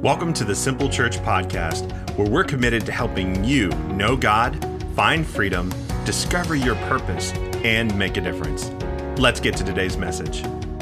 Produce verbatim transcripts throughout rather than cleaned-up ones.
Welcome to the Simple Church Podcast, where we're committed to helping you know God, find freedom, discover your purpose, and make a difference. Let's get to today's message.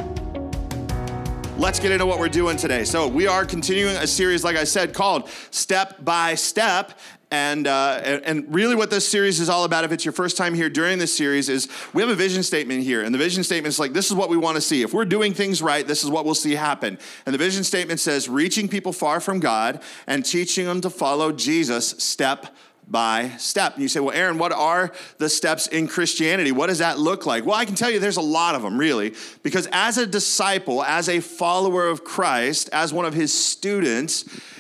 Let's get into what we're doing today. So we are continuing a series, like I said, called Step by Step. And, uh, and really what this series is all about, if it's your first time here during this series, is we have a vision statement here. And the vision statement is like, this is what we want to see. If we're doing things right, this is what we'll see happen. And the vision statement says, reaching people far from God and teaching them to follow Jesus step by step. And you say, well, Aaron, what are the steps in Christianity? What does that look like? Well, I can tell you there's a lot of them, really, because as a disciple, as a follower of Christ, as one of his students,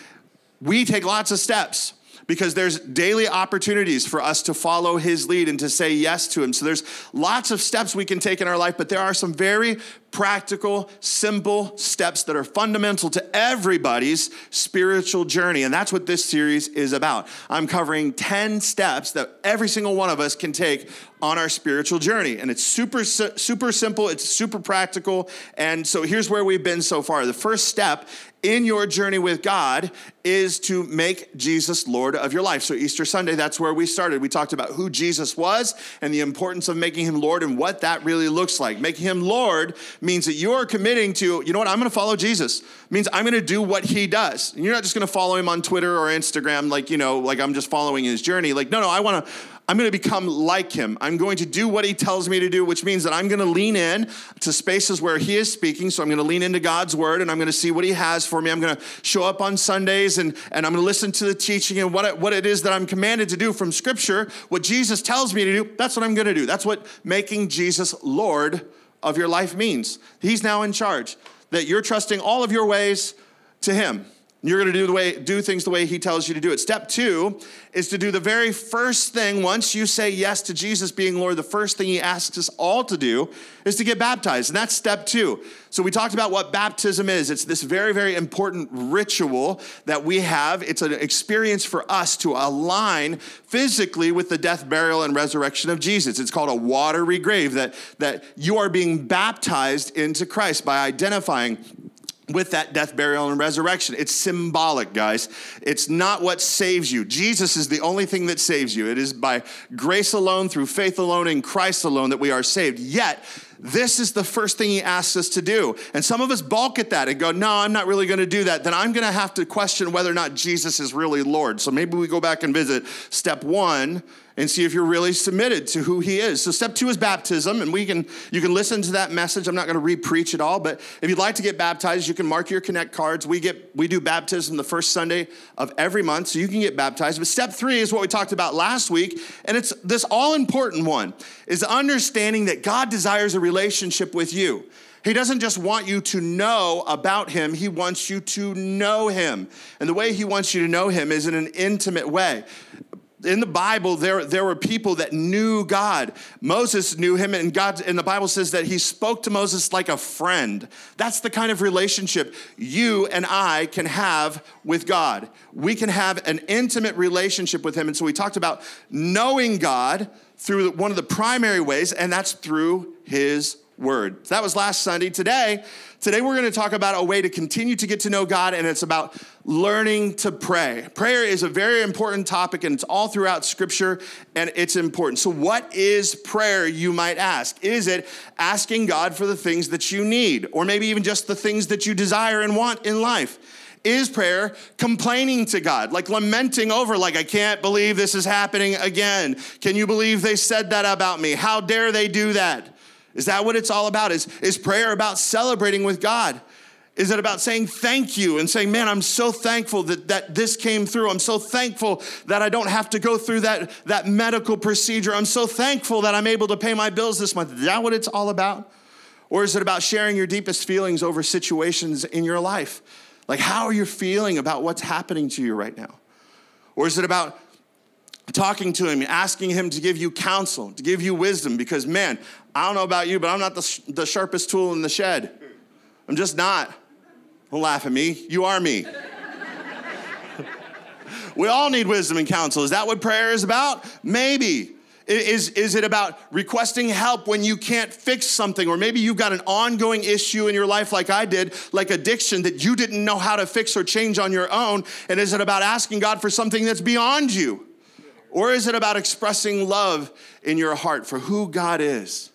we take lots of steps, because there's daily opportunities for us to follow his lead and to say yes to him. So there's lots of steps we can take in our life, but there are some very practical, simple steps that are fundamental to everybody's spiritual journey. And that's what this series is about. I'm covering ten steps that every single one of us can take on our spiritual journey. And it's super, super simple. It's super practical. And so here's where we've been so far. The first step in your journey with God is to make Jesus Lord of your life. So Easter Sunday, that's where we started. We talked about who Jesus was and the importance of making him Lord and what that really looks like. Making him Lord means that you're committing to, you know what, I'm going to follow Jesus. It means I'm going to do what he does. And you're not just going to follow him on Twitter or Instagram like, you know, like I'm just following his journey. Like, no, no, I want to, I'm going to become like him. I'm going to do what he tells me to do, which means that I'm going to lean in to spaces where he is speaking. So I'm going to lean into God's word and I'm going to see what he has for me. I'm going to show up on Sundays and, and I'm going to listen to the teaching and what it, what it is that I'm commanded to do from Scripture. What Jesus tells me to do, that's what I'm going to do. That's what making Jesus Lord of your life means. He's now in charge, that you're trusting all of your ways to him. You're going to do the way, do things the way he tells you to do it. Step two is to do the very first thing. Once you say yes to Jesus being Lord, the first thing he asks us all to do is to get baptized. And that's step two. So we talked about what baptism is. It's this very, very important ritual that we have. It's an experience for us to align physically with the death, burial, and resurrection of Jesus. It's called a watery grave, that, that you are being baptized into Christ by identifying with that death, burial, and resurrection. It's symbolic, guys. It's not what saves you. Jesus is the only thing that saves you. It is by grace alone, through faith alone, in Christ alone that we are saved. Yet, this is the first thing he asks us to do. And some of us balk at that and go, no, I'm not really going to do that. Then I'm going to have to question whether or not Jesus is really Lord. So maybe we go back and visit step one and see if you're really submitted to who he is. So step two is baptism, and we can you can listen to that message. I'm not going to re-preach it all, but if you'd like to get baptized, you can mark your Connect cards. We get we do baptism the first Sunday of every month, so you can get baptized. But step three is what we talked about last week, and it's this all-important one, is understanding that God desires a relationship with you. He doesn't just want you to know about him. He wants you to know him. And the way he wants you to know him is in an intimate way. In the Bible, there, there were people that knew God. Moses knew him, and God, and the Bible says that he spoke to Moses like a friend. That's the kind of relationship you and I can have with God. We can have an intimate relationship with him. And so we talked about knowing God through one of the primary ways, and that's through his word. So that was last Sunday. Today, today we're going to talk about a way to continue to get to know God, and it's about learning to pray. Prayer is a very important topic, and it's all throughout Scripture, and it's important. So what is prayer, you might ask? Is it asking God for the things that you need, or maybe even just the things that you desire and want in life? Is prayer complaining to God, like lamenting over, like, I can't believe this is happening again. Can you believe they said that about me? How dare they do that? Is that what it's all about? Is, is prayer about celebrating with God? Is it about saying thank you and saying, man, I'm so thankful that, that this came through. I'm so thankful that I don't have to go through that, that medical procedure. I'm so thankful that I'm able to pay my bills this month. Is that what it's all about? Or is it about sharing your deepest feelings over situations in your life? Like, how are you feeling about what's happening to you right now? Or is it about talking to him, asking him to give you counsel, to give you wisdom? Because, man, I don't know about you, but I'm not the, the sharpest tool in the shed. I'm just not. Don't laugh at me. You are me. We all need wisdom and counsel. Is that what prayer is about? Maybe. Is, is it about requesting help when you can't fix something? Or maybe you've got an ongoing issue in your life like I did, like addiction that you didn't know how to fix or change on your own. And is it about asking God for something that's beyond you? Or is it about expressing love in your heart for who God is?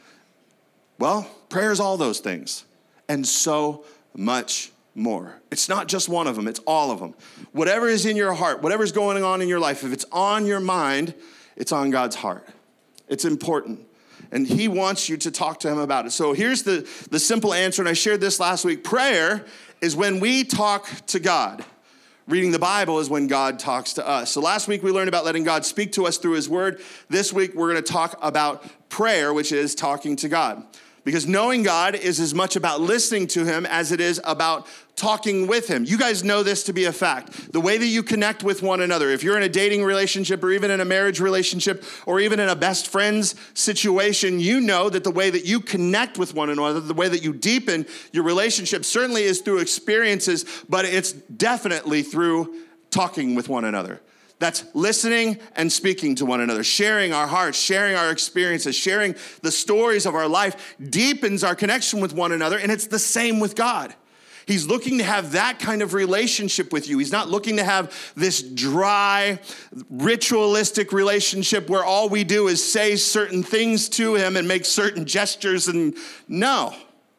Well, prayer is all those things and so much more. It's not just one of them, it's all of them. Whatever is in your heart, whatever's going on in your life, if it's on your mind, it's on God's heart. It's important. And he wants you to talk to him about it. So here's the, the simple answer, and I shared this last week. Prayer is when we talk to God. Reading the Bible is when God talks to us. So last week we learned about letting God speak to us through his word. This week we're going to talk about prayer, which is talking to God. Because knowing God is as much about listening to him as it is about talking with him. You guys know this to be a fact. The way that you connect with one another, if you're in a dating relationship or even in a marriage relationship or even in a best friends situation, you know that the way that you connect with one another, the way that you deepen your relationship certainly is through experiences, but it's definitely through talking with one another. That's listening and speaking to one another, sharing our hearts, sharing our experiences, sharing the stories of our life deepens our connection with one another, and it's the same with God. He's looking to have that kind of relationship with you. He's not looking to have this dry, ritualistic relationship where all we do is say certain things to him and make certain gestures, and no.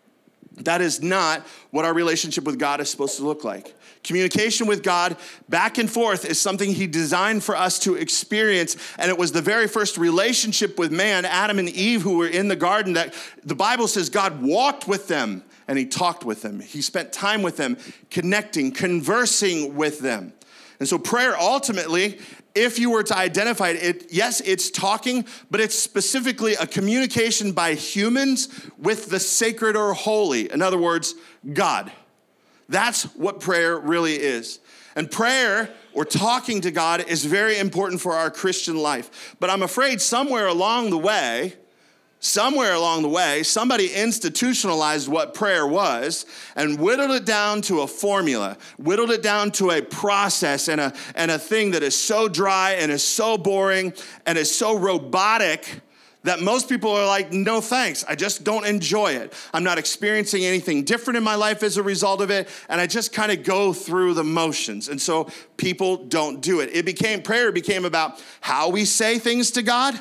That is not what our relationship with God is supposed to look like. Communication with God back and forth is something he designed for us to experience. And it was the very first relationship with man, Adam and Eve, who were in the garden, that the Bible says God walked with them and he talked with them. He spent time with them, connecting, conversing with them. And so prayer ultimately, if you were to identify it, yes, it's talking, but it's specifically a communication by humans with the sacred or holy. In other words, God. That's what prayer really is. And prayer, or talking to God, is very important for our Christian life. But I'm afraid somewhere along the way, somewhere along the way, somebody institutionalized what prayer was and whittled it down to a formula, whittled it down to a process and a, and a thing that is so dry and is so boring and is so robotic that most people are like, no thanks, I just don't enjoy it. I'm not experiencing anything different in my life as a result of it, and I just kind of go through the motions. And so people don't do it. It became, prayer became about how we say things to God.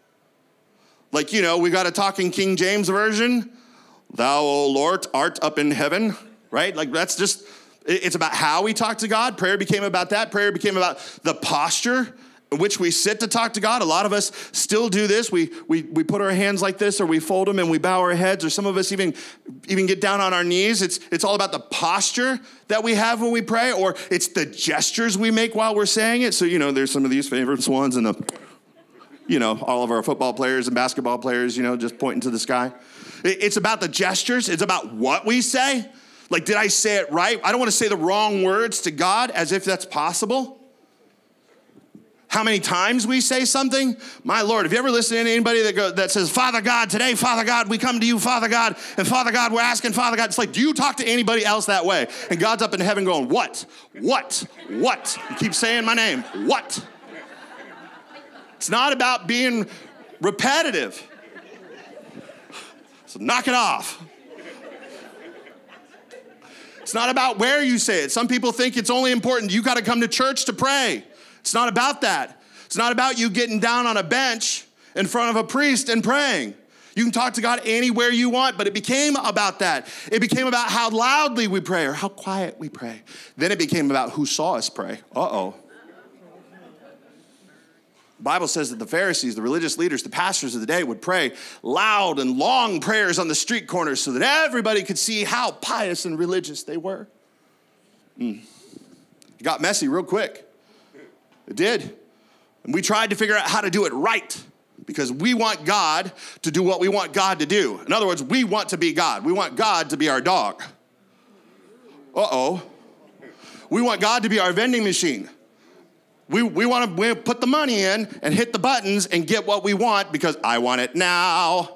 Like, you know, we got a talking King James version. Thou, O Lord, art up in heaven, right? Like that's just, it's about how we talk to God. Prayer became about that. Prayer became about the posture in which we sit to talk to God. A lot of us still do this. We we we put our hands like this, or we fold them and we bow our heads, or some of us even, even get down on our knees. It's, it's all about the posture that we have when we pray, or it's the gestures we make while we're saying it. So, you know, there's some of these favorite ones and the, you know, all of our football players and basketball players, you know, just pointing to the sky. It's about the gestures. It's about what we say. Like, did I say it right? I don't want to say the wrong words to God as if that's possible. How many times we say something? My Lord, have you ever listened to anybody that go, that says, Father God, today, Father God, we come to you, Father God, and Father God, we're asking Father God. It's like, do you talk to anybody else that way? And God's up in heaven going, what? What? What? You keep saying my name. What? It's not about being repetitive. So knock it off. It's not about where you say it. Some people think it's only important. You got to come to church to pray. It's not about that. It's not about you getting down on a bench in front of a priest and praying. You can talk to God anywhere you want, but it became about that. It became about how loudly we pray or how quiet we pray. Then it became about who saw us pray. Uh-oh. The Bible says that the Pharisees, the religious leaders, the pastors of the day would pray loud and long prayers on the street corners so that everybody could see how pious and religious they were. Mm. It got messy real quick. It did. And we tried to figure out how to do it right because we want God to do what we want God to do. In other words, we want to be God. We want God to be our dog. Uh-oh. We want God to be our vending machine. We, we want to put the money in and hit the buttons and get what we want because I want it now.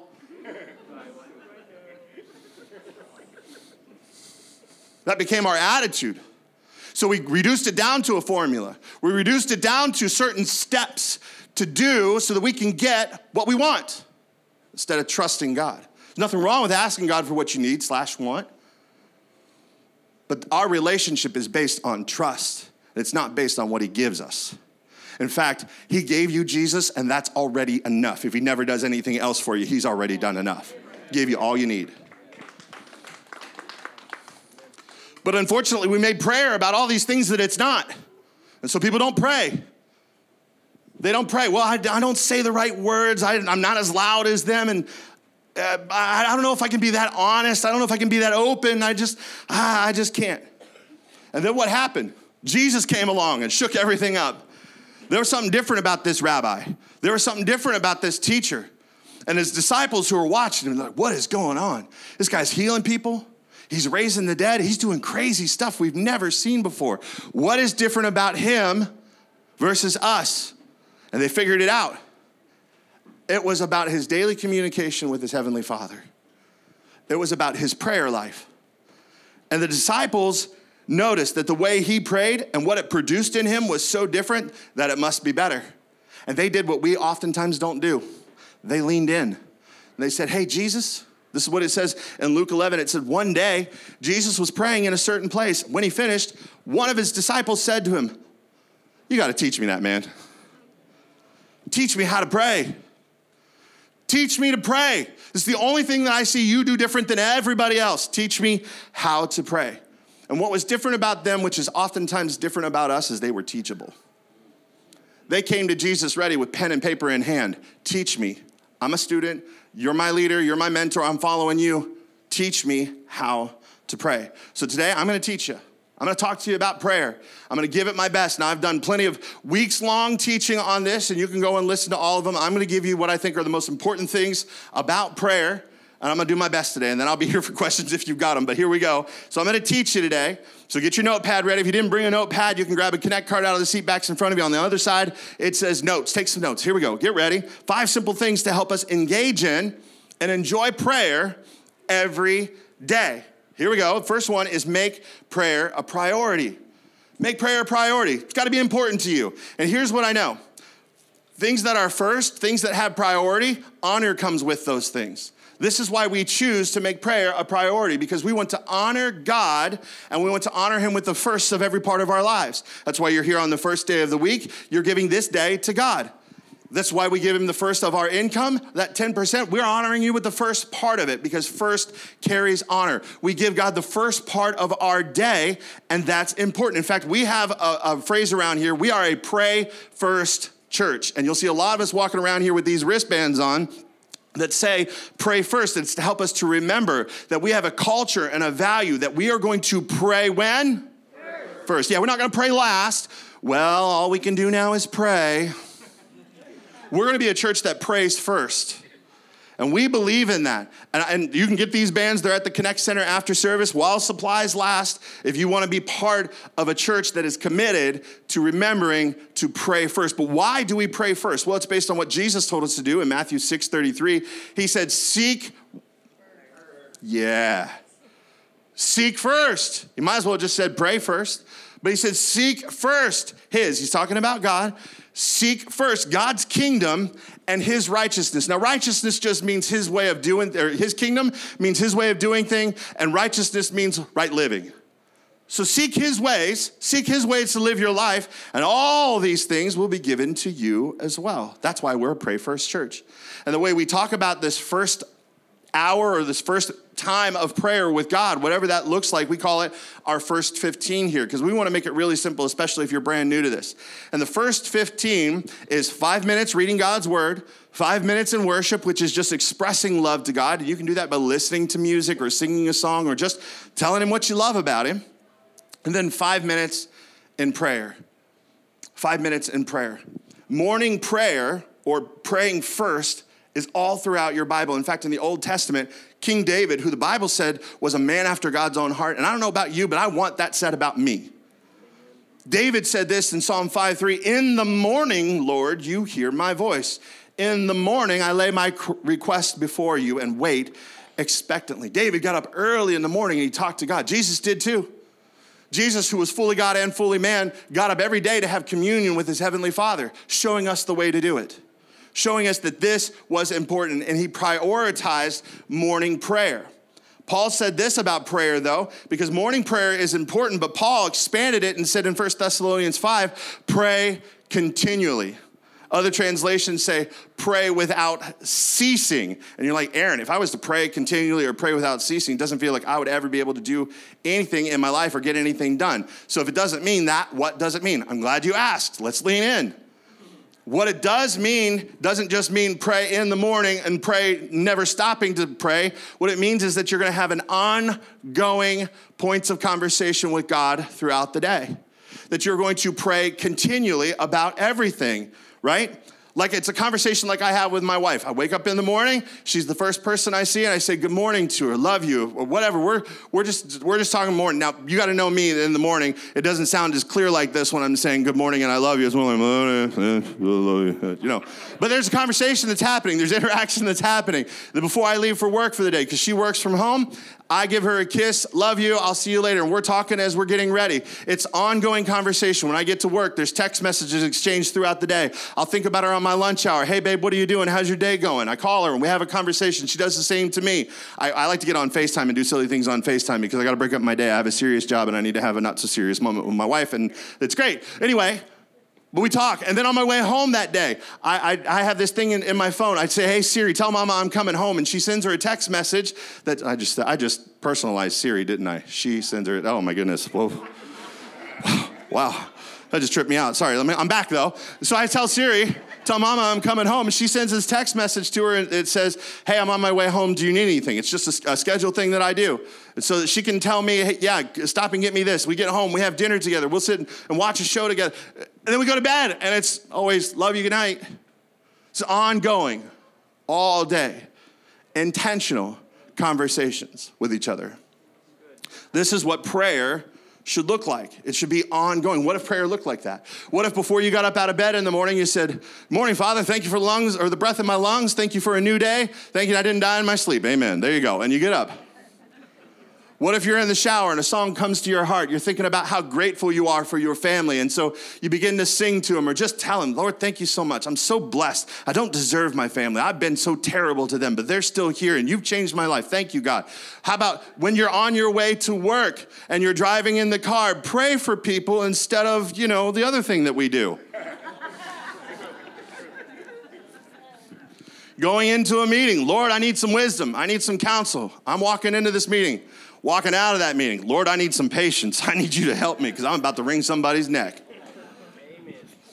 That became our attitude. So we reduced it down to a formula. We reduced it down to certain steps to do so that we can get what we want instead of trusting God. There's nothing wrong with asking God for what you need slash want. But our relationship is based on trust. It's not based on what he gives us. In fact, he gave you Jesus, and that's already enough. If he never does anything else for you, he's already done enough. He gave you all you need. But unfortunately, we made prayer about all these things that it's not. And so people don't pray. They don't pray. Well, I, I don't say the right words. I, I'm not as loud as them. And uh, I, I don't know if I can be that honest. I don't know if I can be that open. I just, ah, I just can't. And then what happened? Jesus came along and shook everything up. There was something different about this rabbi. There was something different about this teacher. And his disciples who were watching him, like, what is going on? This guy's healing people. He's raising the dead. He's doing crazy stuff we've never seen before. What is different about him versus us? And they figured it out. It was about his daily communication with his heavenly Father. It was about his prayer life. And the disciples noticed that the way he prayed and what it produced in him was so different that it must be better. And they did what we oftentimes don't do. They leaned in. They said, hey, Jesus, this is what it says in Luke eleven. It said, one day, Jesus was praying in a certain place. When he finished, one of his disciples said to him, you got to teach me that, man. Teach me how to pray. Teach me to pray. This is the only thing that I see you do different than everybody else. Teach me how to pray. And what was different about them, which is oftentimes different about us, is they were teachable. They came to Jesus ready with pen and paper in hand. Teach me. I'm a student. You're my leader. You're my mentor. I'm following you. Teach me how to pray. So today, I'm going to teach you. I'm going to talk to you about prayer. I'm going to give it my best. Now, I've done plenty of weeks-long teaching on this, and you can go and listen to all of them. I'm going to give you what I think are the most important things about prayer. And I'm going to do my best today, and then I'll be here for questions if you've got them. But here we go. So I'm going to teach you today. So get your notepad ready. If you didn't bring a notepad, you can grab a Connect card out of the seat backs in front of you. On the other side, it says notes. Take some notes. Here we go. Get ready. Five simple things to help us engage in and enjoy prayer every day. Here we go. First one is make prayer a priority. Make prayer a priority. It's got to be important to you. And here's what I know. Things that are first, things that have priority, honor comes with those things. This is why we choose to make prayer a priority, because we want to honor God and we want to honor him with the first of every part of our lives. That's why you're here on the first day of the week. You're giving this day to God. That's why we give him the first of our income, that ten percent. We're honoring you with the first part of it because first carries honor. We give God the first part of our day, and that's important. In fact, we have a, a phrase around here. We are a pray first church, and you'll see a lot of us walking around here with these wristbands on that say pray first. It's to help us to remember that we have a culture and a value that we are going to pray when? First. First. Yeah, we're not going to pray last. Well, all we can do now is pray. We're going to be a church that prays first. And we believe in that. And, and you can get these bands. They're at the Connect Center after service while supplies last. If you want to be part of a church that is committed to remembering to pray first. But why do we pray first? Well, it's based on what Jesus told us to do in Matthew six thirty-three. He said, seek. Yeah. Seek first. He might as well have just said pray first. But he said, seek first his. He's talking about God. Seek first God's kingdom and his righteousness. Now, righteousness just means his way of doing, or his kingdom means his way of doing things, and righteousness means right living. So seek his ways, seek his ways to live your life, and all these things will be given to you as well. That's why we're a Pray First church. And the way we talk about this first hour or this first time of prayer with God, whatever that looks like, we call it our first fifteen here because we want to make it really simple, especially if you're brand new to this. And the first fifteen is five minutes reading God's word, five minutes in worship, which is just expressing love to God. You can do that by listening to music or singing a song or just telling him what you love about him. And then five minutes in prayer. Five minutes in prayer. Morning prayer or praying first is all throughout your Bible. In fact, in the Old Testament, King David, who the Bible said was a man after God's own heart, and I don't know about you, but I want that said about me. David said this in Psalm five three, in the morning, Lord, you hear my voice. In the morning, I lay my request before you and wait expectantly. David got up early in the morning and he talked to God. Jesus did too. Jesus, who was fully God and fully man, got up every day to have communion with his heavenly Father, showing us the way to do it, showing us that this was important, and he prioritized morning prayer. Paul said this about prayer, though, because morning prayer is important, but Paul expanded it and said in First Thessalonians five, pray continually. Other translations say, pray without ceasing. And you're like, Aaron, if I was to pray continually or pray without ceasing, it doesn't feel like I would ever be able to do anything in my life or get anything done. So if it doesn't mean that, what does it mean? I'm glad you asked. Let's lean in. What it does mean doesn't just mean pray in the morning and pray never stopping to pray. What it means is that you're going to have an ongoing points of conversation with God throughout the day. That you're going to pray continually about everything, right? Like it's a conversation like I have with my wife. I wake up in the morning, she's the first person I see, and I say good morning to her, love you, or whatever. We're we're just we're just talking morning. Now, you got to know me in the morning. It doesn't sound as clear like this when I'm saying good morning and I love you. It's more like, you know. But there's a conversation that's happening. There's interaction that's happening. Before I leave for work for the day, because she works from home, I give her a kiss, love you, I'll see you later. And we're talking as we're getting ready. It's ongoing conversation. When I get to work, there's text messages exchanged throughout the day. I'll think about her on my lunch hour. Hey, babe, what are you doing? How's your day going? I call her and we have a conversation. She does the same to me. I, I like to get on FaceTime and do silly things on FaceTime because I got to break up my day. I have a serious job and I need to have a not so serious moment with my wife, and it's great. Anyway, but we talk, and then on my way home that day, I I, I have this thing in, in my phone. I'd say, hey, Siri, tell Mama I'm coming home, and she sends her a text message that I just I just personalized Siri, didn't I? She sends her, oh my goodness, whoa. Wow, that just tripped me out. Sorry, let me, I'm back though. So I tell Siri, tell Mama I'm coming home, and she sends this text message to her, and it says, hey, I'm on my way home, do you need anything? It's just a, a scheduled thing that I do. And so that she can tell me, hey, yeah, stop and get me this. We get home, we have dinner together, we'll sit and watch a show together. And then we go to bed, and it's always, love you, good night. It's ongoing, all day, intentional conversations with each other. This is what prayer should look like. It should be ongoing. What if prayer looked like that? What if before you got up out of bed in the morning, you said, morning, Father, thank you for the lungs, or the breath in my lungs. Thank you for a new day. Thank you I didn't die in my sleep. Amen. There you go. And you get up. What if you're in the shower and a song comes to your heart? You're thinking about how grateful you are for your family. And so you begin to sing to them or just tell them, Lord, thank you so much. I'm so blessed. I don't deserve my family. I've been so terrible to them, but they're still here and you've changed my life. Thank you, God. How about when you're on your way to work and you're driving in the car, pray for people instead of, you know, the other thing that we do. Going into a meeting, Lord, I need some wisdom. I need some counsel. I'm walking into this meeting. Walking out of that meeting, Lord, I need some patience. I need you to help me because I'm about to wring somebody's neck. Amen.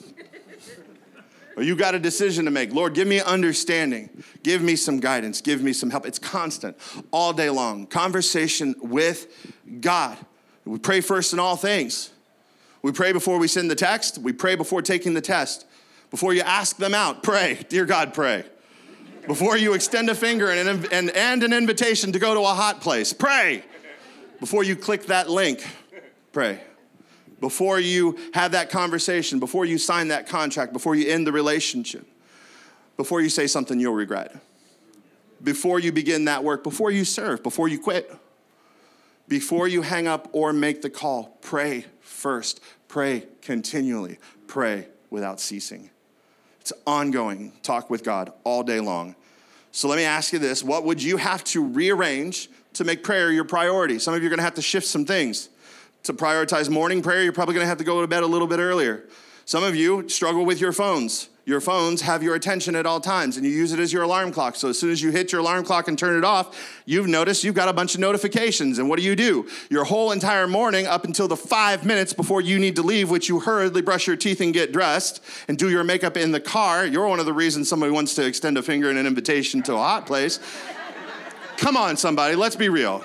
Or you got a decision to make. Lord, give me understanding. Give me some guidance. Give me some help. It's constant, all day long. Conversation with God. We pray first in all things. We pray before we send the text. We pray before taking the test. Before you ask them out, pray. Dear God, pray. Before you extend a finger and an, and, and an invitation to go to a hot place, pray. Before you click that link, pray. Before you have that conversation, before you sign that contract, before you end the relationship, before you say something you'll regret, before you begin that work, before you serve, before you quit, before you hang up or make the call, pray first. Pray continually. Pray without ceasing. It's ongoing talk with God all day long. So let me ask you this. What would you have to rearrange to make prayer your priority? Some of you are going to have to shift some things. To prioritize morning prayer, you're probably going to have to go to bed a little bit earlier. Some of you struggle with your phones. Your phones have your attention at all times, and you use it as your alarm clock. So as soon as you hit your alarm clock and turn it off, you've noticed you've got a bunch of notifications. And what do you do? Your whole entire morning up until the five minutes before you need to leave, which you hurriedly brush your teeth and get dressed and do your makeup in the car. You're one of the reasons somebody wants to extend a finger and an invitation to a hot place. Come on, somebody, let's be real.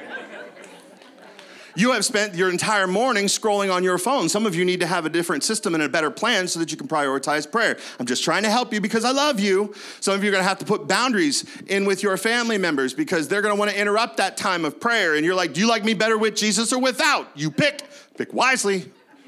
You have spent your entire morning scrolling on your phone. Some of you need to have a different system and a better plan so that you can prioritize prayer. I'm just trying to help you because I love you. Some of you are going to have to put boundaries in with your family members because they're going to want to interrupt that time of prayer. And you're like, do you like me better with Jesus or without? You pick. Pick wisely.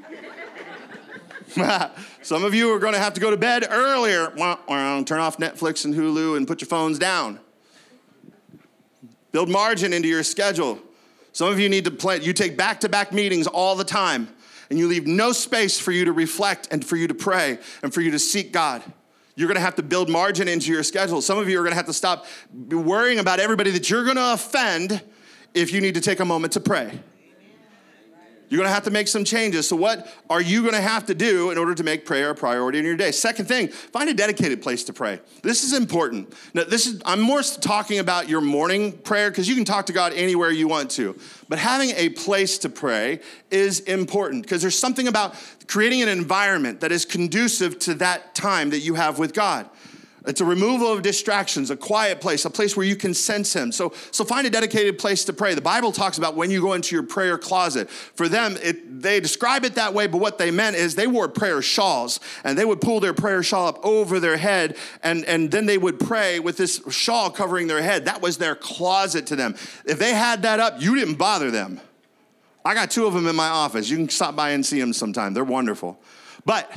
Some of you are going to have to go to bed earlier. Turn off Netflix and Hulu and put your phones down. Build margin into your schedule Some of you need to plan. You take back-to-back meetings all the time, and you leave no space for you to reflect and for you to pray and for you to seek God. You're going to have to build margin into your schedule. Some of you are going to have to stop worrying about everybody that you're going to offend if you need to take a moment to pray. You're going to have to make some changes. So what are you going to have to do in order to make prayer a priority in your day? Second thing, find a dedicated place to pray. This is important. Now, this is I'm more talking about your morning prayer because you can talk to God anywhere you want to. But having a place to pray is important because there's something about creating an environment that is conducive to that time that you have with God. It's a removal of distractions, a quiet place, a place where you can sense him. So, so find a dedicated place to pray. The Bible talks about when you go into your prayer closet. For them, it, they describe it that way, but what they meant is they wore prayer shawls, and they would pull their prayer shawl up over their head, and, and then they would pray with this shawl covering their head. That was their closet to them. If they had that up, you didn't bother them. I got two of them in my office. You can stop by and see them sometime. They're wonderful. But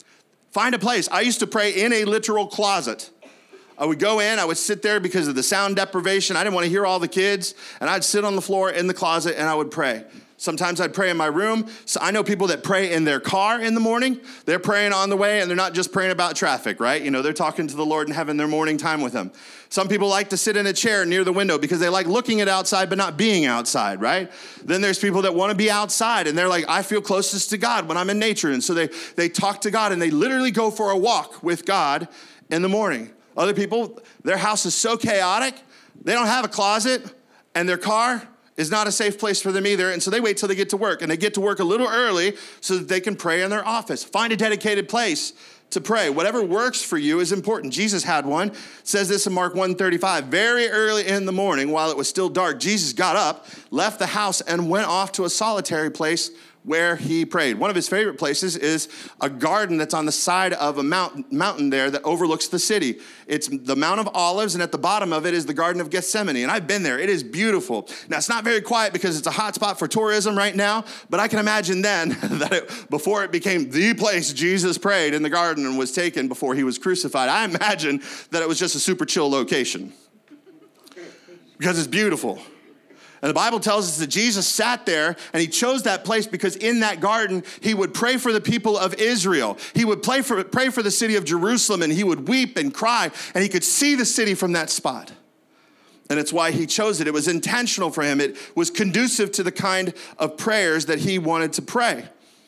find a place. I used to pray in a literal closet. I would go in, I would sit there because of the sound deprivation. I didn't want to hear all the kids, and I'd sit on the floor in the closet and I would pray. Sometimes I'd pray in my room. So I know people that pray in their car in the morning. They're praying on the way, and they're not just praying about traffic, right? You know, they're talking to the Lord and having their morning time with him. Some people like to sit in a chair near the window because they like looking at outside but not being outside, right? Then there's people that want to be outside, and they're like, I feel closest to God when I'm in nature. And so they, they talk to God, and they literally go for a walk with God in the morning. Other people, their house is so chaotic, they don't have a closet, and their car is not a safe place for them either. And so they wait till they get to work, and they get to work a little early so that they can pray in their office. Find a dedicated place to pray. Whatever works for you is important. Jesus had one. It says this in Mark one thirty-five. Very early in the morning, while it was still dark, Jesus got up, left the house, and went off to a solitary place where he prayed. One of his favorite places is a garden that's on the side of a mountain, mountain there that overlooks the city. It's the Mount of Olives, and at the bottom of it is the Garden of Gethsemane. And I've been there. It is beautiful. Now, it's not very quiet because it's a hot spot for tourism right now, but I can imagine then that it, before it became the place Jesus prayed in the garden and was taken before he was crucified, I imagine that it was just a super chill location because it's beautiful. And the Bible tells us that Jesus sat there, and he chose that place because in that garden, he would pray for the people of Israel. He would pray for, pray for the city of Jerusalem, and he would weep and cry, and he could see the city from that spot. And it's why he chose it. It was intentional for him. It was conducive to the kind of prayers that he wanted to pray.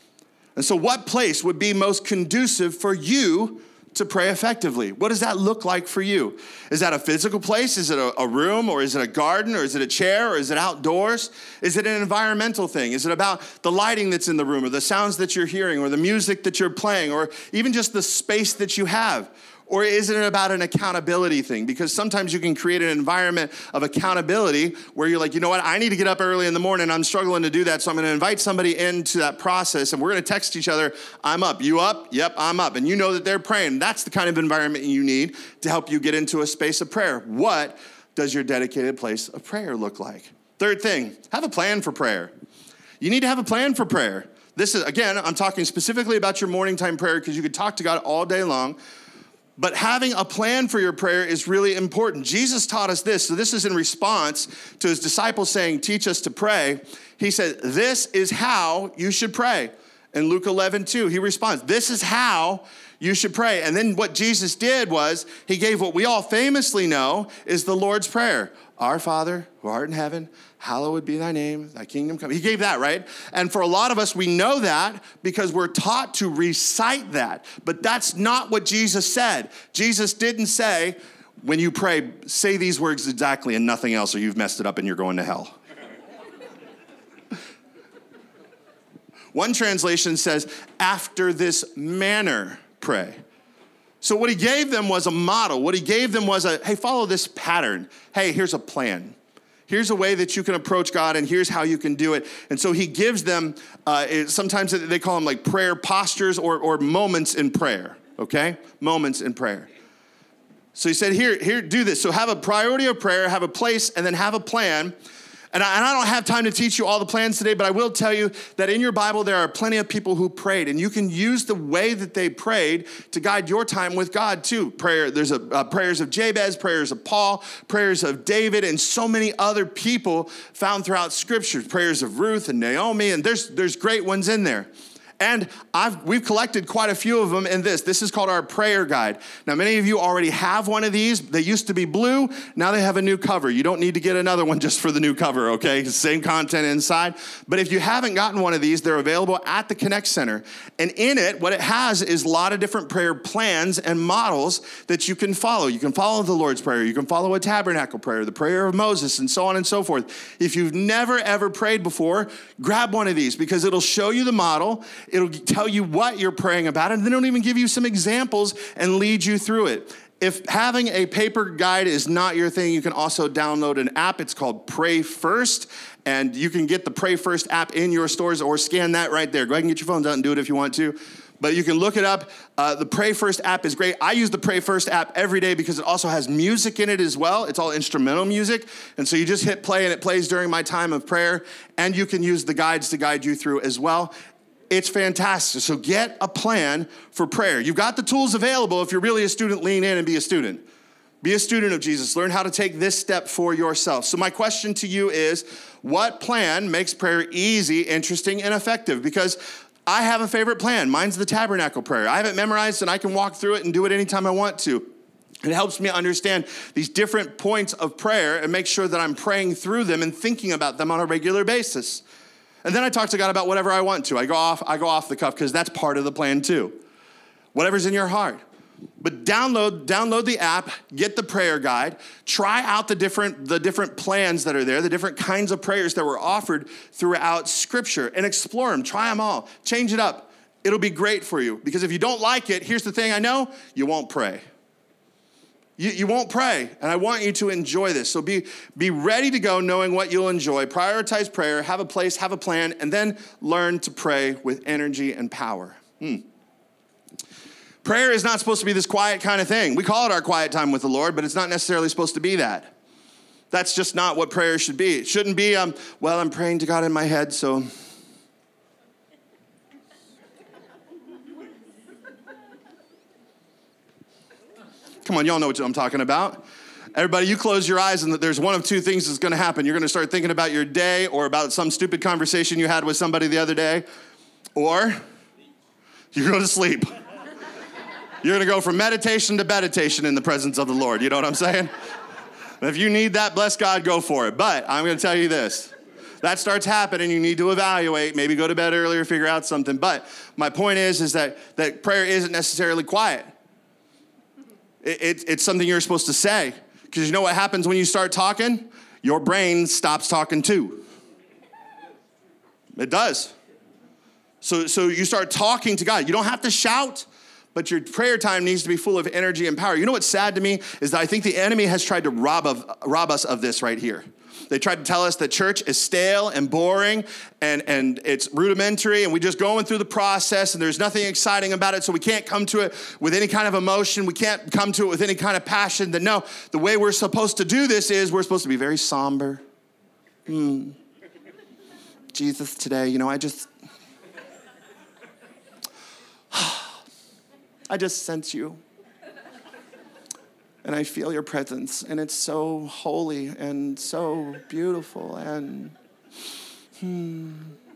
And so what place would be most conducive for you to pray effectively? What does that look like for you? Is that a physical place? Is it a, a room, or is it a garden, or is it a chair, or is it outdoors? Is it an environmental thing? Is it about the lighting that's in the room, or the sounds that you're hearing, or the music that you're playing, or even just the space that you have? Or is it about an accountability thing? Because sometimes you can create an environment of accountability where you're like, you know what, I need to get up early in the morning. I'm struggling to do that, so I'm going to invite somebody into that process, and we're going to text each other, I'm up. You up? Yep, I'm up. And you know that they're praying. That's the kind of environment you need to help you get into a space of prayer. What does your dedicated place of prayer look like? Third thing, have a plan for prayer. You need to have a plan for prayer. This is, again, I'm talking specifically about your morning time prayer because you could talk to God all day long. But having a plan for your prayer is really important. Jesus taught us this. So this is in response to his disciples saying, teach us to pray. He said, this is how you should pray. In Luke eleven two, he responds, this is how you should pray. And then what Jesus did was he gave what we all famously know is the Lord's Prayer. Our Father, who art in heaven, hallowed be thy name, thy kingdom come. He gave that, right? And for a lot of us, we know that because we're taught to recite that. But that's not what Jesus said. Jesus didn't say, when you pray, say these words exactly and nothing else, or you've messed it up and you're going to hell. One translation says, after this manner, pray. So what he gave them was a model. What he gave them was a, hey, follow this pattern. Hey, here's a plan. Here's a way that you can approach God, and here's how you can do it. And so he gives them, uh, it, sometimes they call them like prayer postures or, or moments in prayer, okay? Moments in prayer. So he said, here, here, do this. So have a priority of prayer, have a place, and then have a plan. And I, and I don't have time to teach you all the plans today, but I will tell you that in your Bible, there are plenty of people who prayed, and you can use the way that they prayed to guide your time with God too. Prayer, there's a, uh, prayers of Jabez, prayers of Paul, prayers of David, and so many other people found throughout Scripture. Prayers of Ruth and Naomi, and there's, there's great ones in there. And I've, we've collected quite a few of them in this. This is called our prayer guide. Now, many of you already have one of these. They used to be blue. Now they have a new cover. You don't need to get another one just for the new cover, okay? Same content inside. But if you haven't gotten one of these, they're available at the Connect Center. And in it, what it has is a lot of different prayer plans and models that you can follow. You can follow the Lord's Prayer. You can follow a tabernacle prayer, the prayer of Moses, and so on and so forth. If you've never, ever prayed before, grab one of these because it'll show you the model. It'll tell you what you're praying about, and then it'll even give you some examples and lead you through it. If having a paper guide is not your thing, you can also download an app. It's called Pray First, and you can get the Pray First app in your stores or scan that right there. Go ahead and get your phones out and do it if you want to. But you can look it up. Uh, the Pray First app is great. I use the Pray First app every day because it also has music in it as well. It's all instrumental music. And so you just hit play and it plays during my time of prayer. And you can use the guides to guide you through as well. It's fantastic. So get a plan for prayer. You've got the tools available. If you're really a student, lean in and be a student. Be a student of Jesus. Learn how to take this step for yourself. So my question to you is, what plan makes prayer easy, interesting, and effective? Because I have a favorite plan. Mine's the tabernacle prayer. I have it memorized, and I can walk through it and do it anytime I want to. It helps me understand these different points of prayer and make sure that I'm praying through them and thinking about them on a regular basis. And then I talk to God about whatever I want to. I go off, I go off the cuff because that's part of the plan too. Whatever's in your heart. But download, download the app, get the prayer guide, try out the different, the different plans that are there, the different kinds of prayers that were offered throughout Scripture, and explore them, try them all, change it up. It'll be great for you. Because if you don't like it, here's the thing I know, you won't pray. You, you won't pray, and I want you to enjoy this. So be, be ready to go knowing what you'll enjoy. Prioritize prayer, have a place, have a plan, and then learn to pray with energy and power. Hmm. Prayer is not supposed to be this quiet kind of thing. We call it our quiet time with the Lord, but it's not necessarily supposed to be that. That's just not what prayer should be. It shouldn't be, um, well, I'm praying to God in my head, so... Come on, y'all know what I'm talking about. Everybody, you close your eyes and there's one of two things that's going to happen. You're going to start thinking about your day or about some stupid conversation you had with somebody the other day, or you're going to sleep. You're going to go from meditation to meditation in the presence of the Lord. You know what I'm saying? If you need that, bless God, go for it. But I'm going to tell you this. That starts happening, you need to evaluate, maybe go to bed earlier, figure out something. But my point is, is that, that prayer isn't necessarily quiet. It, it, it's something you're supposed to say. Because you know what happens when you start talking? Your brain stops talking too. It does. So, so you start talking to God. You don't have to shout, but your prayer time needs to be full of energy and power. You know what's sad to me is that I think the enemy has tried to rob of rob us of this right here. They tried to tell us that church is stale and boring and, and it's rudimentary and we're just going through the process and there's nothing exciting about it, so we can't come to it with any kind of emotion. We can't come to it with any kind of passion. That no, the way we're supposed to do this is we're supposed to be very somber. Hmm. Jesus, today, you know, I just... I just sense you. And I feel your presence, and it's so holy and so beautiful, and hmm.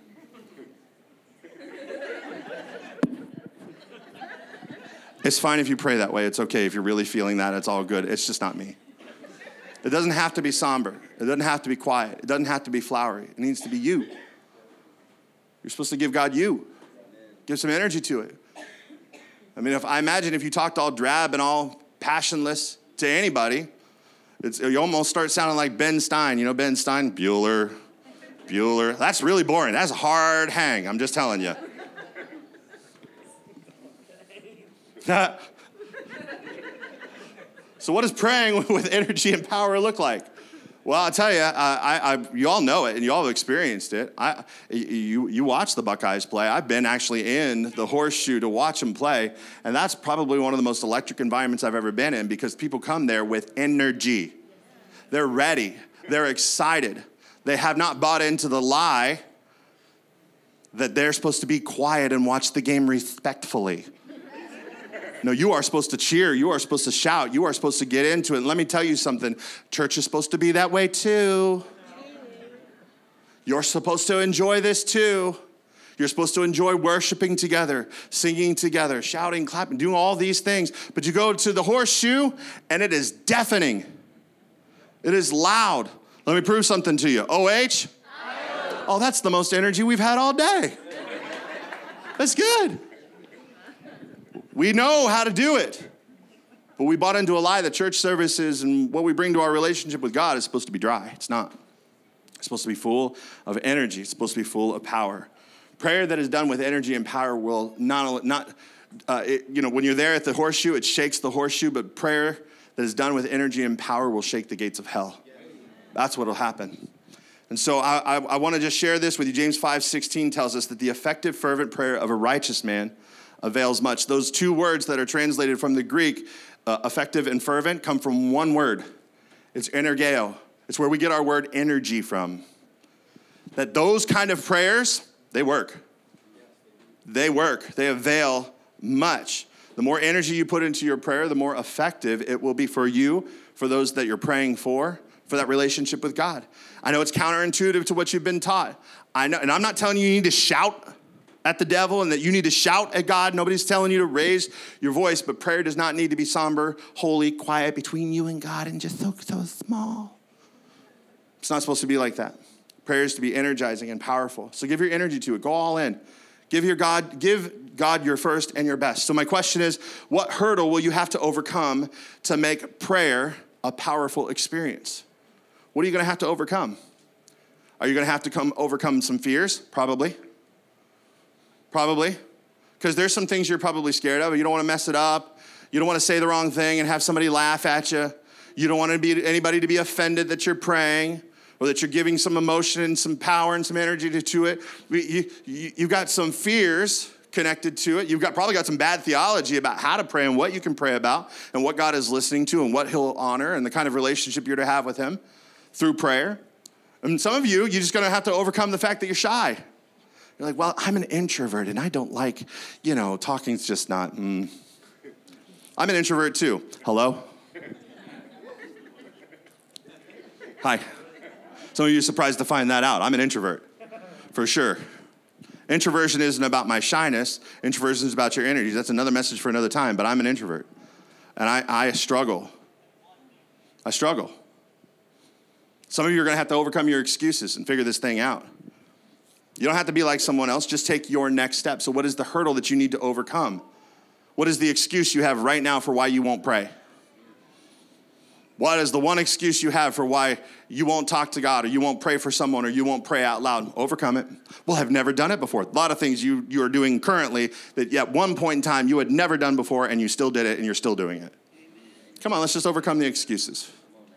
It's fine if you pray that way. It's okay if you're really feeling that. It's all good. It's just not me. It doesn't have to be somber. It doesn't have to be quiet. It doesn't have to be flowery. It needs to be you. You're supposed to give God you. Give some energy to it. I mean, if I imagine if you talked all drab and all passionless to anybody, it's, you almost start sounding like Ben Stein. You know Ben Stein? Bueller, Bueller. That's really boring. That's a hard hang. I'm just telling you. So what does praying with energy and power look like? Well, I'll tell you, I, I, you all know it, and you all have experienced it. I, you, you watch the Buckeyes play. I've been actually in the horseshoe to watch them play, and that's probably one of the most electric environments I've ever been in because people come there with energy. They're ready. They're excited. They have not bought into the lie that they're supposed to be quiet and watch the game respectfully. No, you are supposed to cheer. You are supposed to shout. You are supposed to get into it. And let me tell you something. Church is supposed to be that way too. You're supposed to enjoy this too. You're supposed to enjoy worshiping together, singing together, shouting, clapping, doing all these things. But you go to the horseshoe and it is deafening. It is loud. Let me prove something to you. O H? Oh, that's the most energy we've had all day. That's good. We know how to do it. But we bought into a lie that church services and what we bring to our relationship with God is supposed to be dry. It's not. It's supposed to be full of energy. It's supposed to be full of power. Prayer that is done with energy and power will not, not uh, it, you know, when you're there at the horseshoe, it shakes the horseshoe, but prayer that is done with energy and power will shake the gates of hell. That's what will happen. And so I, I, I want to just share this with you. James five sixteen tells us that the effective, fervent prayer of a righteous man avails much. Those two words that are translated from the Greek, uh, effective and fervent, come from one word. It's energeo. It's where we get our word energy from. That those kind of prayers, they work. They work. They avail much. The more energy you put into your prayer, the more effective it will be for you, for those that you're praying for, for that relationship with God. I know it's counterintuitive to what you've been taught. I know, and I'm not telling you you need to shout at the devil and that you need to shout at God. Nobody's telling you to raise your voice, but prayer does not need to be somber, holy, quiet between you and God and just so, so small. It's not supposed to be like that. Prayer is to be energizing and powerful. So give your energy to it. Go all in. Give your God, give God your first and your best. So my question is, what hurdle will you have to overcome to make prayer a powerful experience? What are you going to have to overcome? Are you going to have to come overcome some fears? Probably. Probably. Because there's some things you're probably scared of. You don't want to mess it up. You don't want to say the wrong thing and have somebody laugh at you. You don't want to be anybody to be offended that you're praying or that you're giving some emotion and some power and some energy to, to it. You, you, you've got some fears connected to it. You've got probably got some bad theology about how to pray and what you can pray about and what God is listening to and what he'll honor and the kind of relationship you're to have with him through prayer. And some of you, you're just going to have to overcome the fact that you're shy. You're like, well, I'm an introvert and I don't like, you know, talking's just not, mm. I'm an introvert too. Hello? Hi. Some of you are surprised to find that out. I'm an introvert, for sure. Introversion isn't about my shyness. Introversion is about your energy. That's another message for another time, but I'm an introvert. And I, I struggle. I struggle. Some of you are going to have to overcome your excuses and figure this thing out. You don't have to be like someone else. Just take your next step. So what is the hurdle that you need to overcome? What is the excuse you have right now for why you won't pray? What is the one excuse you have for why you won't talk to God or you won't pray for someone or you won't pray out loud? Overcome it. Well, I've never done it before. A lot of things you, you are doing currently that at one point in time you had never done before and you still did it and you're still doing it. Come on, let's just overcome the excuses.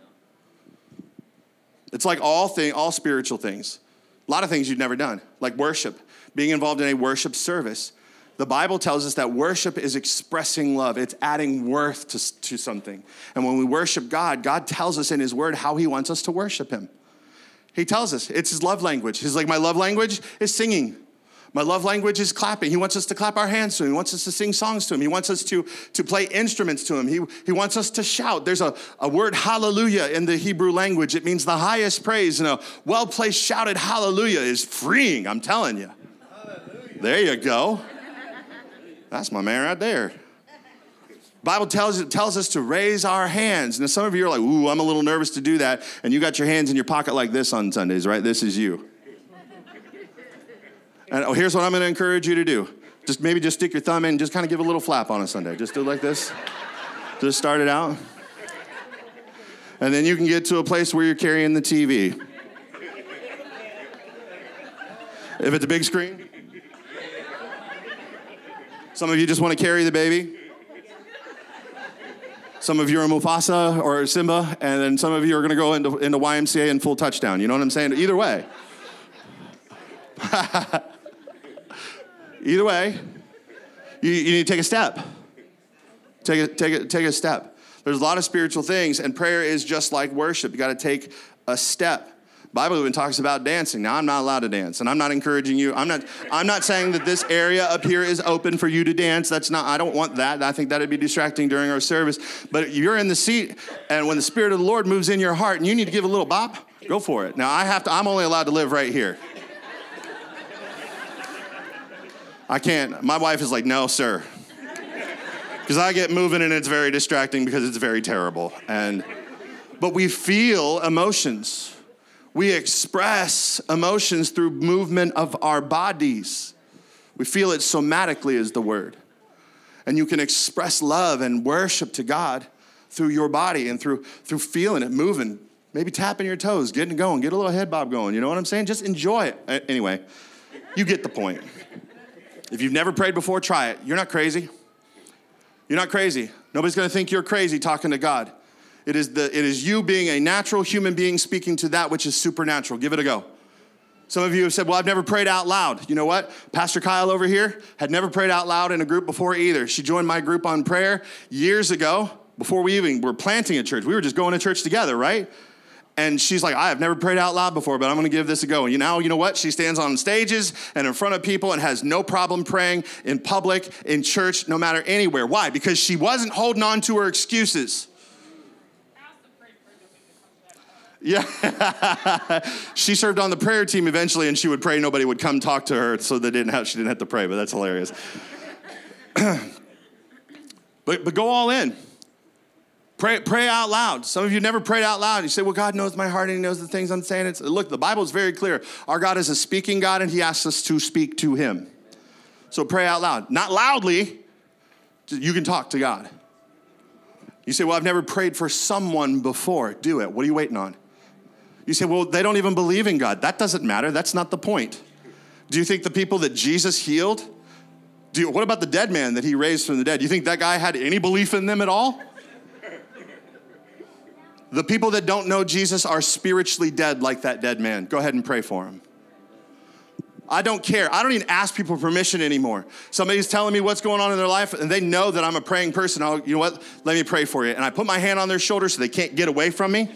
It's like all thing, all spiritual things. A lot of things you've never done, like worship, being involved in a worship service. The Bible tells us that worship is expressing love. It's adding worth to, to something. And when we worship God, God tells us in his word how he wants us to worship him. He tells us it's his love language. He's like, my love language is singing. My love language is clapping. He wants us to clap our hands to him. He wants us to sing songs to him. He wants us to, to play instruments to him. He, he wants us to shout. There's a, a word hallelujah in the Hebrew language. It means the highest praise. And a well-placed shouted hallelujah is freeing, I'm telling you. Hallelujah. There you go. That's my man right there. Bible tells, tells us to raise our hands. Now, some of you are like, ooh, I'm a little nervous to do that. And you got your hands in your pocket like this on Sundays, right? This is you. And oh, here's what I'm going to encourage you to do. Just maybe just stick your thumb in and just kind of give a little flap on a Sunday. Just do it like this. Just start it out. And then you can get to a place where you're carrying the T V. If it's a big screen. Some of you just want to carry the baby. Some of you are Mufasa or Simba, and then some of you are going to go into, into Y M C A and full touchdown. You know what I'm saying? Either way. Either way, you, you need to take a step. Take a, take a, take a step. There's a lot of spiritual things, and prayer is just like worship. You got to take a step. Bible even talks about dancing. Now, I'm not allowed to dance, and I'm not encouraging you. I'm not I'm not saying that this area up here is open for you to dance. That's not, I don't want that. I think that would be distracting during our service. But you're in the seat, and when the Spirit of the Lord moves in your heart and you need to give a little bop, go for it. Now, I have to, I'm only allowed to live right here. I can't. My wife is like, no, sir. Because I get moving, and it's very distracting because it's very terrible. And but we feel emotions. We express emotions through movement of our bodies. We feel it somatically is the word. And you can express love and worship to God through your body and through, through feeling it, moving, maybe tapping your toes, getting going, get a little head bob going. You know what I'm saying? Just enjoy it. Anyway, you get the point. If you've never prayed before, try it. You're not crazy. You're not crazy. Nobody's going to think you're crazy talking to God. It is the it is you being a natural human being speaking to that which is supernatural. Give it a go. Some of you have said, well, I've never prayed out loud. You know what? Pastor Kyle over here had never prayed out loud in a group before either. She joined my group on prayer years ago before we even were planting a church. We were just going to church together, right? And she's like, I have never prayed out loud before, but I'm going to give this a go. And you know, you know what? She stands on stages and in front of people and has no problem praying in public, in church, no matter anywhere. Why? Because she wasn't holding on to her excuses. Yeah. She served on the prayer team eventually, and she would pray nobody would come talk to her, so they didn't have, she didn't have to pray, but that's hilarious. but but go all in. Pray pray out loud. Some of you never prayed out loud. You say, well, God knows my heart and he knows the things I'm saying. It's, look, the Bible is very clear. Our God is a speaking God, and he asks us to speak to him. So pray out loud. Not loudly. You can talk to God. You say, well, I've never prayed for someone before. Do it. What are you waiting on? You say, well, they don't even believe in God. That doesn't matter. That's not the point. Do you think the people that Jesus healed, do you, what about the dead man that he raised from the dead? Do you think that guy had any belief in them at all? The people that don't know Jesus are spiritually dead like that dead man. Go ahead and pray for him. I don't care. I don't even ask people permission anymore. Somebody's telling me what's going on in their life, and they know that I'm a praying person. I'll, you know what? Let me pray for you. And I put my hand on their shoulder so they can't get away from me.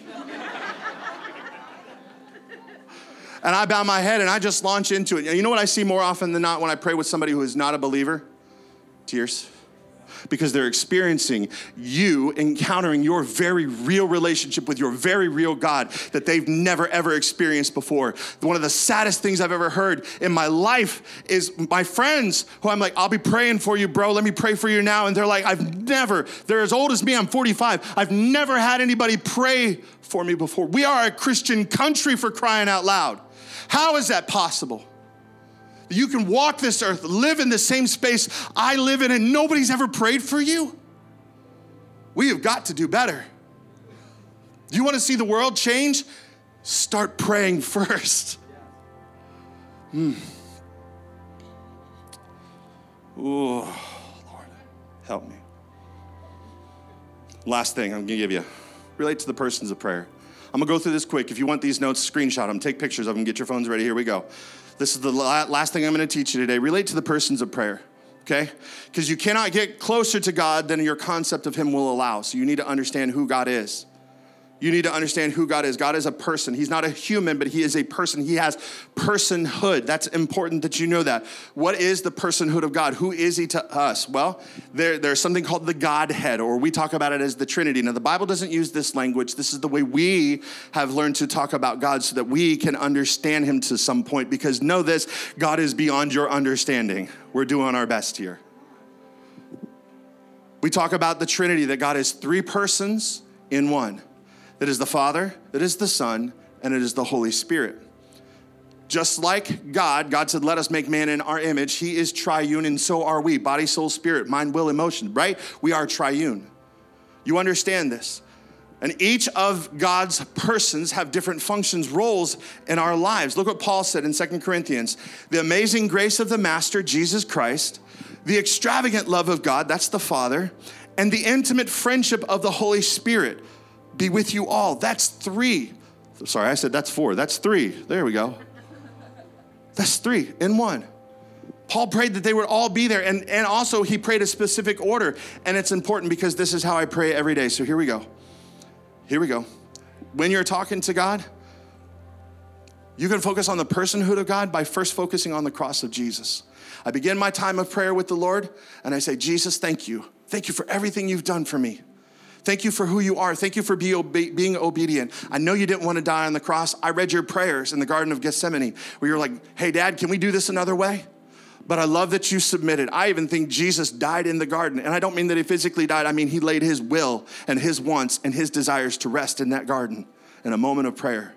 And I bow my head, and I just launch into it. And you know what I see more often than not when I pray with somebody who is not a believer? Tears. Because they're experiencing you encountering your very real relationship with your very real God that they've never, ever experienced before. One of the saddest things I've ever heard in my life is my friends who I'm like, I'll be praying for you, bro. Let me pray for you now. And they're like, I've never, they're as old as me. I'm forty-five. I've never had anybody pray for me before. We are a Christian country, for crying out loud. How is that possible? You can walk this earth, live in the same space I live in, and nobody's ever prayed for you? We have got to do better. Do you want to see the world change? Start praying first. Hmm. Oh, Lord, help me. Last thing I'm going to give you. Relate to the persons of prayer. I'm going to go through this quick. If you want these notes, screenshot them. Take pictures of them. Get your phones ready. Here we go. This is the last thing I'm going to teach you today. Relate to the persons of prayer, okay? Because you cannot get closer to God than your concept of him will allow. So you need to understand who God is. You need to understand who God is. God is a person. He's not a human, but he is a person. He has personhood. That's important that you know that. What is the personhood of God? Who is he to us? Well, there, there's something called the Godhead, or we talk about it as the Trinity. Now, the Bible doesn't use this language. This is the way we have learned to talk about God so that we can understand him to some point. Because know this, God is beyond your understanding. We're doing our best here. We talk about the Trinity, that God is three persons in one. That is the Father, that is the Son, and it is the Holy Spirit. Just like God, God said, let us make man in our image. He is triune, and so are we. Body, soul, spirit, mind, will, emotion, right? We are triune. You understand this. And each of God's persons have different functions, roles in our lives. Look what Paul said in Second Corinthians. The amazing grace of the Master, Jesus Christ, the extravagant love of God, that's the Father, and the intimate friendship of the Holy Spirit be with you all. That's three. Sorry, I said that's four. That's three. There we go. That's three in one. Paul prayed that they would all be there. And, and also he prayed a specific order. And it's important because this is how I pray every day. So here we go. Here we go. When you're talking to God, You can focus on the personhood of God by first focusing on the cross of Jesus. I begin my time of prayer with the Lord, and I say, Jesus, thank you. Thank you for everything you've done for me. Thank you for who you are. Thank you for be obe- being obedient. I know you didn't want to die on the cross. I read your prayers in the Garden of Gethsemane where you're like, hey, Dad, can we do this another way? But I love that you submitted. I even think Jesus died in the garden. And I don't mean that he physically died. I mean, he laid his will and his wants and his desires to rest in that garden in a moment of prayer.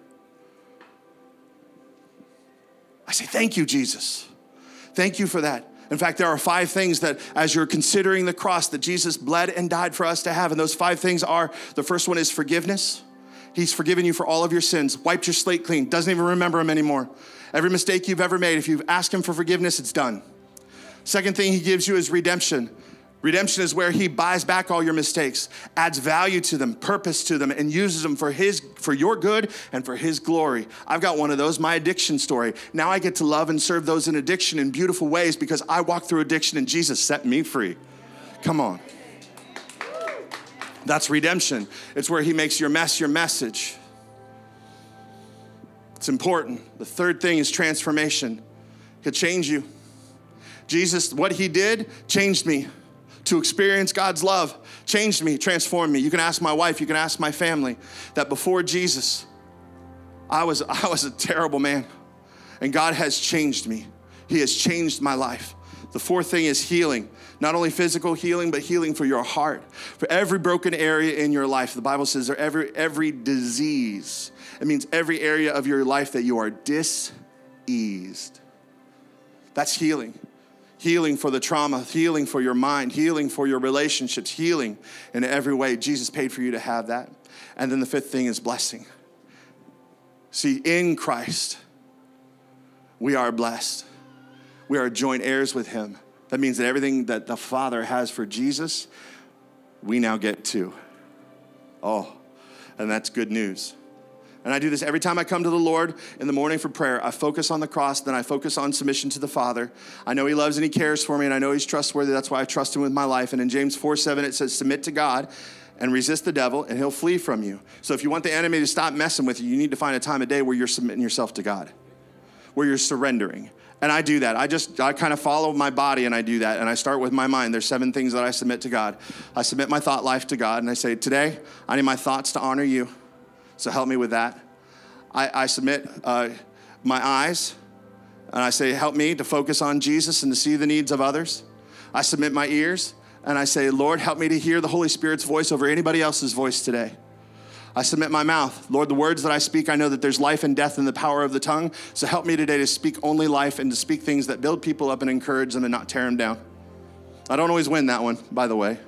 I say, thank you, Jesus. Thank you for that. In fact, there are five things that as you're considering the cross that Jesus bled and died for us to have. And those five things are, the first one is forgiveness. He's forgiven you for all of your sins, wiped your slate clean, doesn't even remember them anymore. Every mistake you've ever made, if you've asked him for forgiveness, it's done. Second thing he gives you is redemption. Redemption is where he buys back all your mistakes, adds value to them, purpose to them, and uses them for his, for your good and for his glory. I've got one of those, my addiction story. Now I get to love and serve those in addiction in beautiful ways because I walked through addiction and Jesus set me free. Come on. That's redemption. It's where he makes your mess your message. It's important. The third thing is transformation. He'll change you. Jesus, what he did changed me. To experience God's love changed me, transformed me. You can ask my wife, you can ask my family, that before Jesus, I was, I was a terrible man. And God has changed me. He has changed my life. The fourth thing is healing. Not only physical healing, but healing for your heart. For every broken area in your life, the Bible says there every every disease. It means every area of your life that you are diseased. That's healing. Healing for the trauma, healing for your mind, healing for your relationships, healing in every way. Jesus paid for you to have that. And then the fifth thing is blessing. See, in Christ, we are blessed. We are joint heirs with him. That means that everything that the Father has for Jesus, we now get too. Oh, and that's good news. And I do this every time I come to the Lord in the morning for prayer. I focus on the cross, then I focus on submission to the Father. I know he loves and he cares for me, and I know he's trustworthy. That's why I trust him with my life. And in James four seven, it says, submit to God and resist the devil, and he'll flee from you. So if you want the enemy to stop messing with you, you need to find a time of day where you're submitting yourself to God, where you're surrendering. And I do that. I just, I kind of follow my body and I do that. And I start with my mind. There's seven things that I submit to God. I submit my thought life to God, and I say, today, I need my thoughts to honor you. So help me with that. I, I submit uh, my eyes, and I say, help me to focus on Jesus and to see the needs of others. I submit my ears, and I say, Lord, help me to hear the Holy Spirit's voice over anybody else's voice today. I submit my mouth. Lord, the words that I speak, I know that there's life and death in the power of the tongue. So help me today to speak only life and to speak things that build people up and encourage them and not tear them down. I don't always win that one, by the way.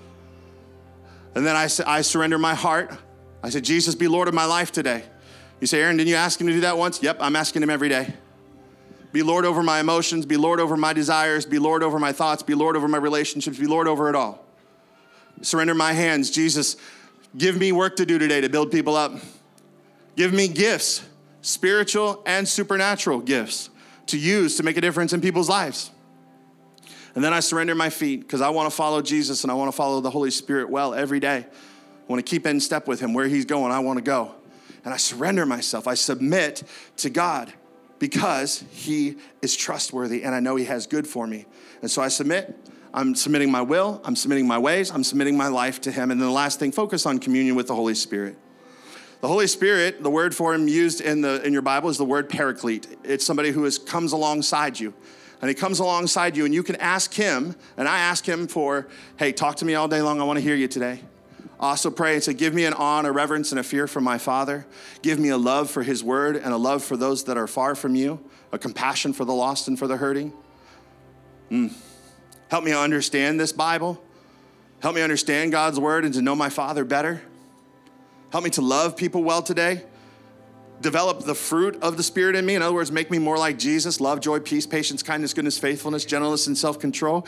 And then I, I surrender my heart. I say, Jesus, be Lord of my life today. You say, Aaron, didn't you ask him to do that once? Yep, I'm asking him every day. Be Lord over my emotions. Be Lord over my desires. Be Lord over my thoughts. Be Lord over my relationships. Be Lord over it all. Surrender my hands. Jesus, give me work to do today to build people up. Give me gifts, spiritual and supernatural gifts to use to make a difference in people's lives. And then I surrender my feet because I want to follow Jesus and I want to follow the Holy Spirit well every day. I want to keep in step with him. Where he's going, I want to go. And I surrender myself. I submit to God because he is trustworthy and I know he has good for me. And so I submit. I'm submitting my will. I'm submitting my ways. I'm submitting my life to him. And then the last thing, focus on communion with the Holy Spirit. The Holy Spirit, the word for him used in the in your Bible is the word paraclete. It's somebody who is, comes alongside you. And he comes alongside you and you can ask him, and I ask him for, hey, talk to me all day long. I want to hear you today. Also pray and say, give me an awe and a reverence and a fear for my Father. Give me a love for his word and a love for those that are far from you, a compassion for the lost and for the hurting. Mm. Help me understand this Bible. Help me understand God's word and to know my Father better. Help me to love people well today. Develop the fruit of the Spirit in me. In other words, make me more like Jesus. Love, joy, peace, patience, kindness, goodness, faithfulness, gentleness, and self-control.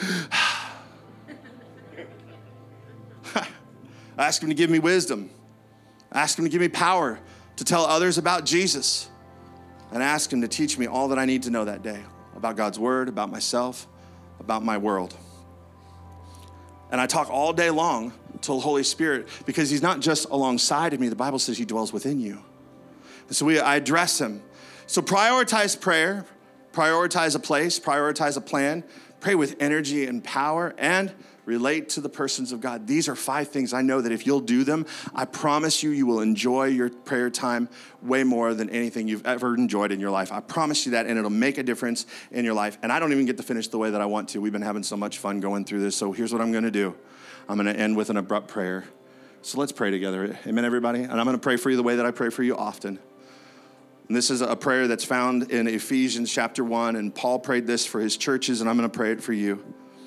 I ask him to give me wisdom. I ask him to give me power to tell others about Jesus. And I ask him to teach me all that I need to know that day about God's word, about myself, about my world. And I talk all day long to the Holy Spirit because he's not just alongside of me. The Bible says he dwells within you. And so we, I address him. So prioritize prayer, prioritize a place, prioritize a plan, pray with energy and power, and relate to the persons of God. These are five things I know that if you'll do them, I promise you, you will enjoy your prayer time way more than anything you've ever enjoyed in your life. I promise you that, and it'll make a difference in your life. And I don't even get to finish the way that I want to. We've been having so much fun going through this, so here's what I'm going to do. I'm going to end with an abrupt prayer. So let's pray together. Amen, everybody? And I'm going to pray for you the way that I pray for you often. And this is a prayer that's found in Ephesians chapter one, and Paul prayed this for his churches, and I'm going to pray it for you.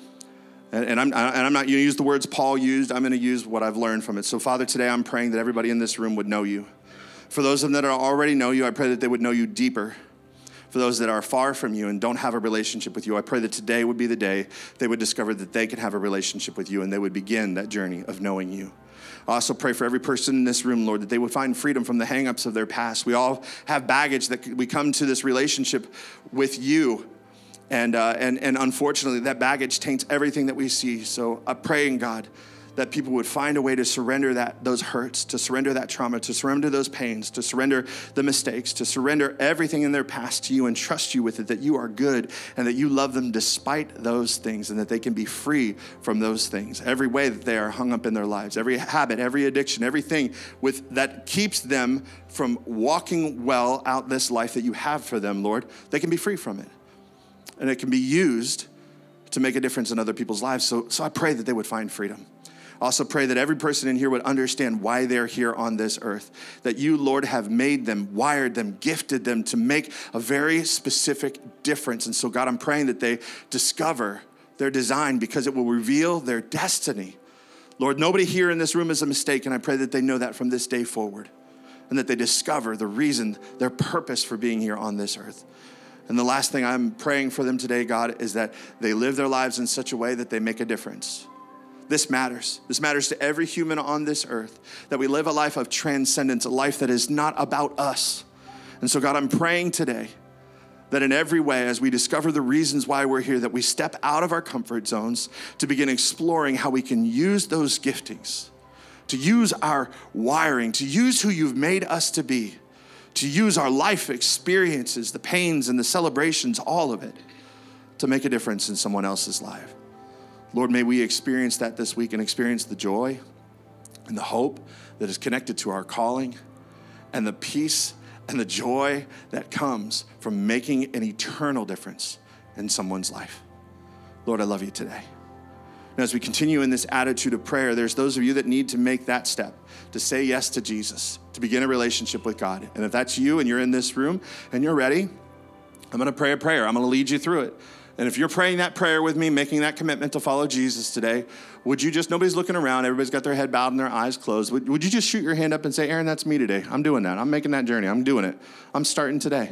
And, and, I'm, and I'm not going to use the words Paul used. I'm going to use what I've learned from it. So, Father, today I'm praying that everybody in this room would know you. For those of them that already know you, I pray that they would know you deeper. For those that are far from you and don't have a relationship with you, I pray that today would be the day they would discover that they can have a relationship with you and they would begin that journey of knowing you. I also pray for every person in this room, Lord, that they would find freedom from the hang-ups of their past. We all have baggage that we come to this relationship with you. And, uh, and, and unfortunately, that baggage taints everything that we see. So I'm praying, God, that people would find a way to surrender that those hurts, to surrender that trauma, to surrender those pains, to surrender the mistakes, to surrender everything in their past to you and trust you with it, that you are good and that you love them despite those things and that they can be free from those things. Every way that they are hung up in their lives, every habit, every addiction, everything with that keeps them from walking well out this life that you have for them, Lord, they can be free from it. And it can be used to make a difference in other people's lives. So, so I pray that they would find freedom. I also pray that every person in here would understand why they're here on this earth. That you, Lord, have made them, wired them, gifted them to make a very specific difference. And so, God, I'm praying that they discover their design because it will reveal their destiny. Lord, nobody here in this room is a mistake, and I pray that they know that from this day forward. And that they discover the reason, their purpose for being here on this earth. And the last thing I'm praying for them today, God, is that they live their lives in such a way that they make a difference. This matters. This matters to every human on this earth, that we live a life of transcendence, a life that is not about us. And so, God, I'm praying today that in every way, as we discover the reasons why we're here, that we step out of our comfort zones to begin exploring how we can use those giftings, to use our wiring, to use who you've made us to be, to use our life experiences, the pains and the celebrations, all of it, to make a difference in someone else's life. Lord, may we experience that this week and experience the joy and the hope that is connected to our calling and the peace and the joy that comes from making an eternal difference in someone's life. Lord, I love you today. And as we continue in this attitude of prayer, there's those of you that need to make that step, to say yes to Jesus, to begin a relationship with God. And if that's you and you're in this room and you're ready, I'm going to pray a prayer. I'm going to lead you through it. And if you're praying that prayer with me, making that commitment to follow Jesus today, would you just, nobody's looking around, everybody's got their head bowed and their eyes closed. Would, would you just shoot your hand up and say, Aaron, that's me today. I'm doing that. I'm making that journey. I'm doing it. I'm starting today.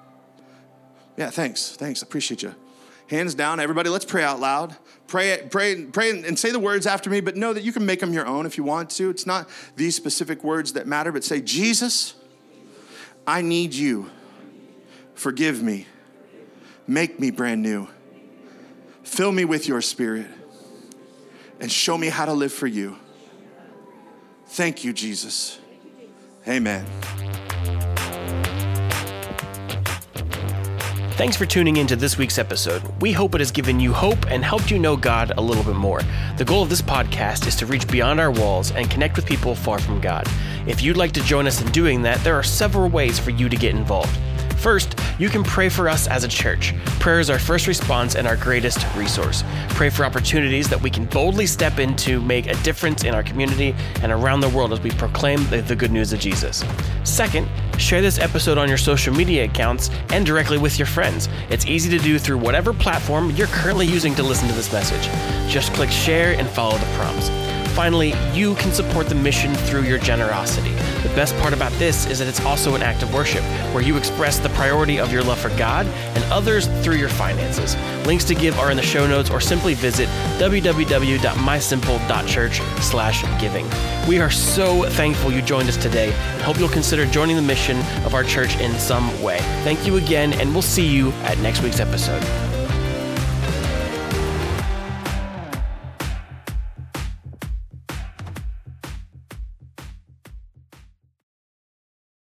Yeah, thanks. Thanks. I appreciate you. Hands down, everybody, let's pray out loud. Pray, pray, pray, and say the words after me, but know that you can make them your own if you want to. It's not these specific words that matter, but say, Jesus, I need you. Forgive me. Make me brand new. Fill me with your spirit and show me how to live for you. Thank you, Jesus. Amen. Thanks for tuning in to this week's episode. We hope it has given you hope and helped you know God a little bit more. The goal of this podcast is to reach beyond our walls and connect with people far from God. If you'd like to join us in doing that, there are several ways for you to get involved. First, you can pray for us as a church. Prayer is our first response and our greatest resource. Pray for opportunities that we can boldly step into, make a difference in our community and around the world as we proclaim the, the good news of Jesus. Second, share this episode on your social media accounts and directly with your friends. It's easy to do through whatever platform you're currently using to listen to this message. Just click share and follow the prompts. Finally, you can support the mission through your generosity. The best part about this is that it's also an act of worship, where you express the priority of your love for God and others through your finances. Links to give are in the show notes, or simply visit w w w dot my simple dot church slash giving. We are so thankful you joined us today and hope you'll consider joining the mission of our church in some way. Thank you again, and we'll see you at next week's episode.